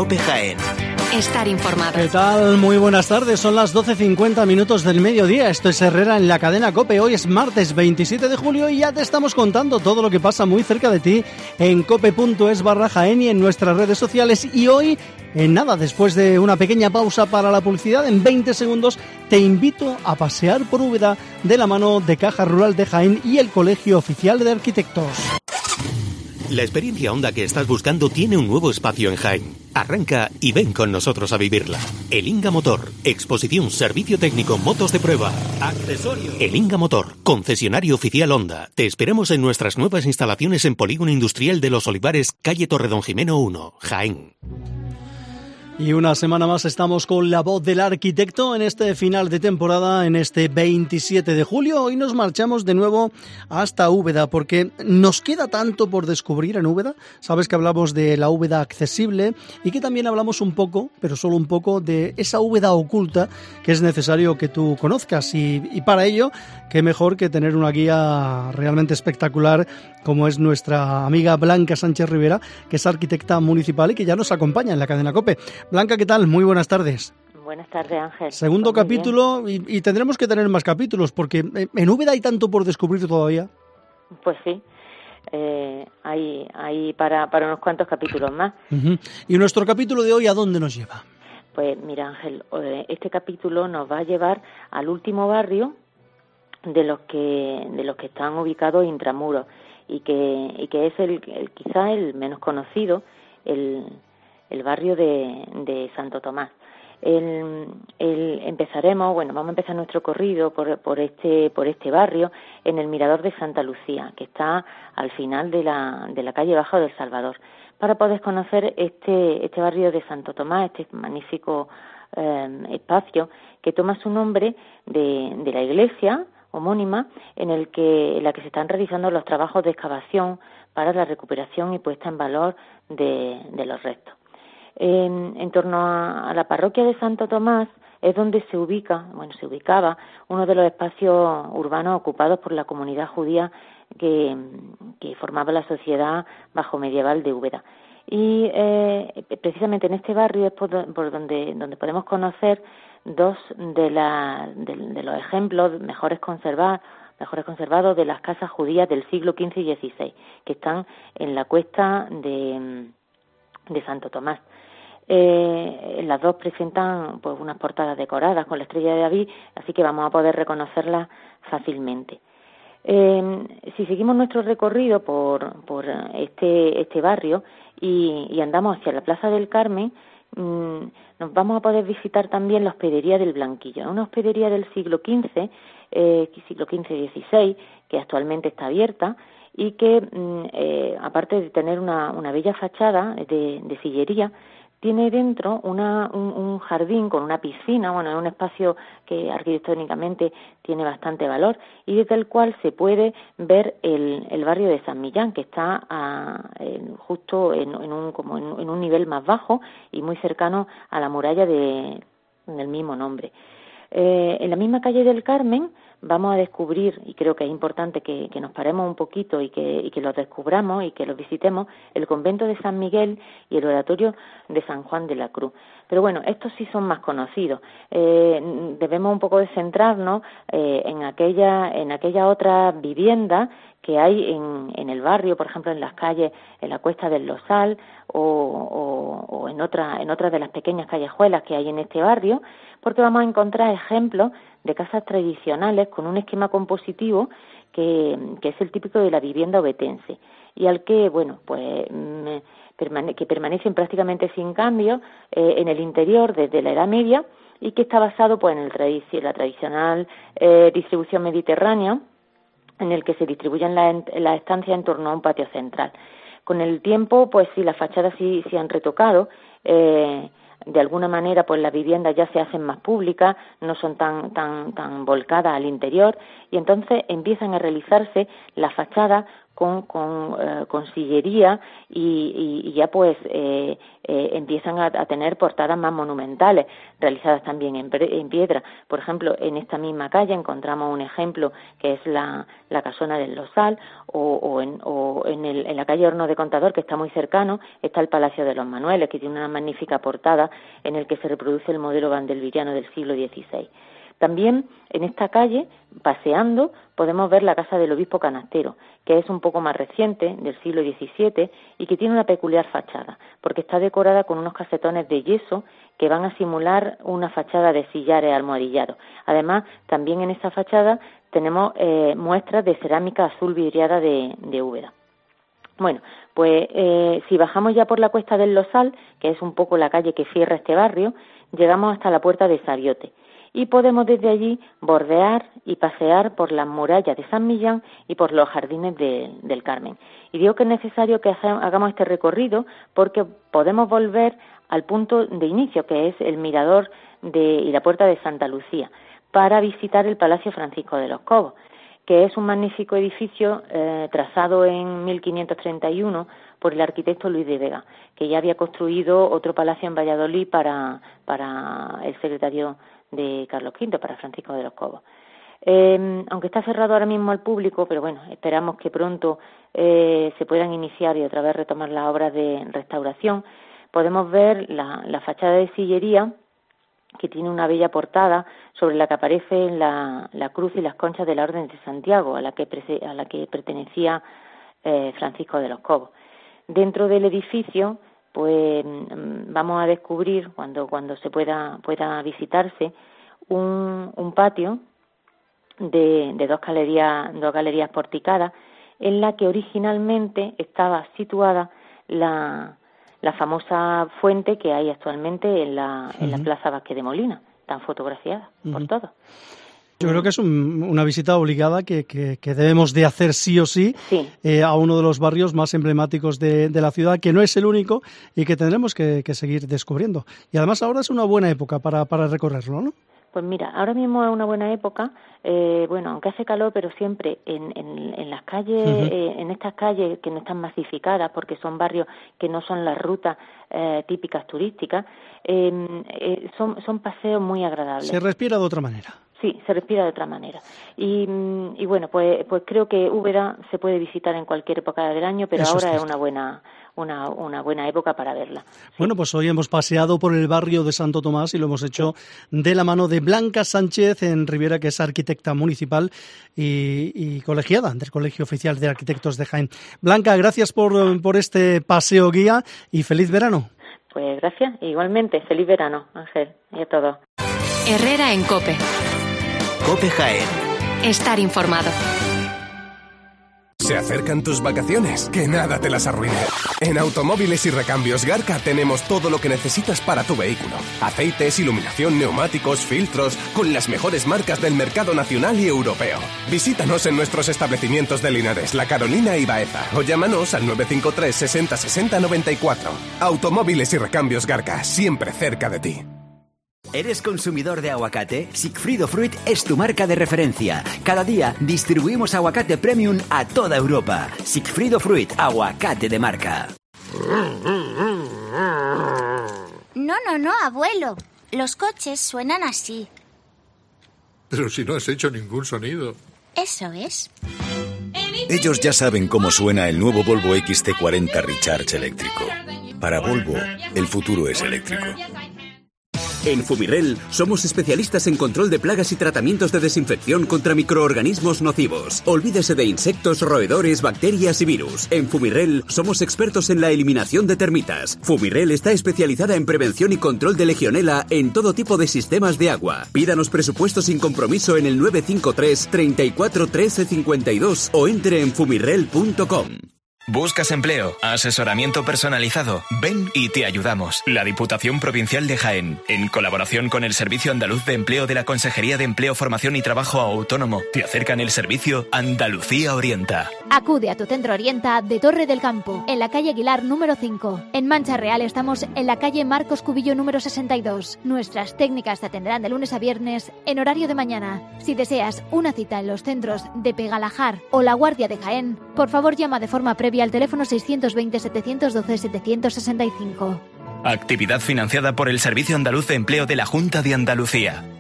COPE Jaén. Estar informado. ¿Qué tal? Muy buenas tardes. Son las 12:50 del mediodía. Esto es Herrera en la cadena COPE. Hoy es martes 27 de julio y ya te estamos contando todo lo que pasa muy cerca de ti en cope.es/Jaén y en nuestras redes sociales. Y hoy, en nada, después de una pequeña pausa para la publicidad, en 20 segundos te invito a pasear por Úbeda de la mano de Caja Rural de Jaén y el Colegio Oficial de Arquitectos. La experiencia Honda que estás buscando tiene un nuevo espacio en Jaén. Arranca y ven con nosotros a vivirla. El Inga Motor, exposición, servicio técnico, motos de prueba, accesorios. El Inga Motor, concesionario oficial Honda. Te esperamos en nuestras nuevas instalaciones en Polígono Industrial de Los Olivares, calle Torredón Jimeno 1, Jaén. Y una semana más estamos con la voz del arquitecto en este final de temporada, en este 27 de julio. Hoy nos marchamos de nuevo hasta Úbeda porque nos queda tanto por descubrir en Úbeda. Sabes que hablamos de la Úbeda accesible y que también hablamos un poco, pero solo un poco, de esa Úbeda oculta que es necesario que tú conozcas. Y para ello, qué mejor que tener una guía realmente espectacular como es nuestra amiga Blanca Sánchez Rivera, que es arquitecta municipal y que ya nos acompaña en la cadena COPE. Blanca, ¿qué tal? Muy buenas tardes. Buenas tardes, Ángel. Segundo capítulo y tendremos que tener más capítulos porque en Úbeda hay tanto por descubrir todavía. Pues sí, hay para unos cuantos capítulos más. Uh-huh. ¿Y nuestro capítulo de hoy a dónde nos lleva? Pues mira, Ángel, este capítulo nos va a llevar al último barrio de los que están ubicados intramuros y que es el quizá el menos conocido, el barrio de Santo Tomás. Vamos a empezar nuestro corrido por este barrio en el Mirador de Santa Lucía, que está al final de la calle Baja del Salvador, para poder conocer este barrio de Santo Tomás, este magnífico espacio que toma su nombre de la iglesia homónima en la que se están realizando los trabajos de excavación para la recuperación y puesta en valor de los restos. En torno a la parroquia de Santo Tomás es donde se ubicaba uno de los espacios urbanos ocupados por la comunidad judía que formaba la sociedad bajo medieval de Úbeda. Y precisamente en este barrio es por donde podemos conocer dos de los ejemplos mejores conservados de las casas judías del siglo XV y XVI, que están en la cuesta de Santo Tomás. Las dos presentan pues unas portadas decoradas con la estrella de David, así que vamos a poder reconocerlas fácilmente. Si seguimos nuestro recorrido por este barrio y andamos hacia la Plaza del Carmen, nos vamos a poder visitar también la hospedería del Blanquillo, una hospedería del siglo XV, siglo XV-XVI, que actualmente está abierta y que, aparte de tener una bella fachada de sillería, tiene dentro un jardín con una piscina, es un espacio que arquitectónicamente tiene bastante valor y desde el cual se puede ver el barrio de San Millán, que está justo en un nivel más bajo y muy cercano a la muralla del mismo nombre. En la misma calle del Carmen vamos a descubrir, y creo que es importante que nos paremos un poquito y que los descubramos y que los visitemos, el convento de San Miguel y el oratorio de San Juan de la Cruz. Pero bueno, estos sí son más conocidos. Debemos un poco de centrarnos en aquella otra vivienda que hay en el barrio, por ejemplo, en las calles, en la Cuesta del Losal o en otras de las pequeñas callejuelas que hay en este barrio, porque vamos a encontrar ejemplos de casas tradicionales con un esquema compositivo que es el típico de la vivienda obetense y al que, que permanecen prácticamente sin cambio en el interior desde la Edad Media y que está basado en la tradicional distribución mediterránea, en el que se distribuyen las estancias en torno a un patio central. Con el tiempo, pues sí, las fachadas sí han retocado, de alguna manera pues las viviendas ya se hacen más públicas, no son tan volcadas al interior y entonces empiezan a realizarse las fachadas con sillería y ya pues empiezan a tener portadas más monumentales, realizadas también en piedra. Por ejemplo, en esta misma calle encontramos un ejemplo que es la casona del Losal, o en la calle Hornos de Contador, que está muy cercano, está el Palacio de los Manueles, que tiene una magnífica portada en el que se reproduce el modelo vandelvillano del siglo XVI. También en esta calle, paseando, podemos ver la casa del obispo Canastero, que es un poco más reciente, del siglo XVII, y que tiene una peculiar fachada, porque está decorada con unos casetones de yeso que van a simular una fachada de sillares almohadillados. Además, también en esa fachada tenemos muestras de cerámica azul vidriada de Úbeda. Bueno, pues si bajamos ya por la cuesta del Losal, que es un poco la calle que cierra este barrio, llegamos hasta la puerta de Sabiote. Y podemos desde allí bordear y pasear por las murallas de San Millán y por los jardines del Carmen. Y digo que es necesario que hagamos este recorrido porque podemos volver al punto de inicio, que es el mirador y la puerta de Santa Lucía, para visitar el Palacio Francisco de los Cobos, que es un magnífico edificio trazado en 1531 por el arquitecto Luis de Vega, que ya había construido otro palacio en Valladolid para el secretario de Carlos V, para Francisco de los Cobos. Aunque está cerrado ahora mismo al público, pero bueno, esperamos que pronto se puedan iniciar y otra vez retomar las obras de restauración. Podemos ver la fachada de sillería, que tiene una bella portada sobre la que aparece la cruz y las conchas de la Orden de Santiago, a la que pertenecía Francisco de los Cobos. Dentro del edificio, pues vamos a descubrir, cuando se pueda visitarse, un patio de dos galerías porticadas, en la que originalmente estaba situada la famosa fuente que hay actualmente en la Plaza Vázquez de Molina, tan fotografiada por todos. Yo creo que es una visita obligada que debemos de hacer sí o sí, a uno de los barrios más emblemáticos de la ciudad, que no es el único y que tendremos que seguir descubriendo. Y además ahora es una buena época para recorrerlo, ¿no? Pues mira, ahora mismo es una buena época, aunque hace calor, pero siempre en las calles, en estas calles que no están masificadas, porque son barrios que no son las rutas típicas turísticas, son paseos muy agradables. Se respira de otra manera. Sí, se respira de otra manera. Y bueno, pues creo que Úbeda se puede visitar en cualquier época del año, pero eso ahora es una buena época para verla. Sí. Bueno, pues hoy hemos paseado por el barrio de Santo Tomás y lo hemos hecho de la mano de Blanca Sánchez en Riviera, que es arquitecta municipal y colegiada del Colegio Oficial de Arquitectos de Jaén. Blanca, gracias por este paseo guía y feliz verano. Pues gracias, igualmente, feliz verano, Ángel, y a todos. Herrera en COPE. COPE Jaén. Estar informado. Se acercan tus vacaciones, que nada te las arruine. En Automóviles y Recambios Garca tenemos todo lo que necesitas para tu vehículo. Aceites, iluminación, neumáticos, filtros, con las mejores marcas del mercado nacional y europeo. Visítanos en nuestros establecimientos de Linares, La Carolina y Baeza, o llámanos al 953 60 60 94. Automóviles y Recambios Garca, siempre cerca de ti. ¿Eres consumidor de aguacate? Sigfrido Fruit es tu marca de referencia. Cada día distribuimos aguacate premium a toda Europa. Sigfrido Fruit, aguacate de marca. No, abuelo. Los coches suenan así. Pero si no has hecho ningún sonido. Eso es. Ellos ya saben cómo suena el nuevo Volvo XC40 Recharge eléctrico. Para Volvo, el futuro es eléctrico. En Fumirel somos especialistas en control de plagas y tratamientos de desinfección contra microorganismos nocivos. Olvídese de insectos, roedores, bacterias y virus. En Fumirel somos expertos en la eliminación de termitas. Fumirel está especializada en prevención y control de legionela en todo tipo de sistemas de agua. Pídanos presupuesto sin compromiso en el 953 34 13 52 o entre en fumirel.com. ¿Buscas empleo? Asesoramiento personalizado. Ven y te ayudamos. La Diputación Provincial de Jaén, en colaboración con el Servicio Andaluz de Empleo de la Consejería de Empleo, Formación y Trabajo Autónomo, te acercan el servicio Andalucía Orienta. Acude a tu centro Orienta de Torre del Campo, en la calle Aguilar número 5. En Mancha Real estamos en la calle Marcos Cubillo número 62. Nuestras técnicas te atenderán de lunes a viernes en horario de mañana. Si deseas una cita en los centros de Pegalajar o La Guardia de Jaén, por favor llama de forma previa al teléfono 620-712-765. Actividad financiada por el Servicio Andaluz de Empleo de la Junta de Andalucía.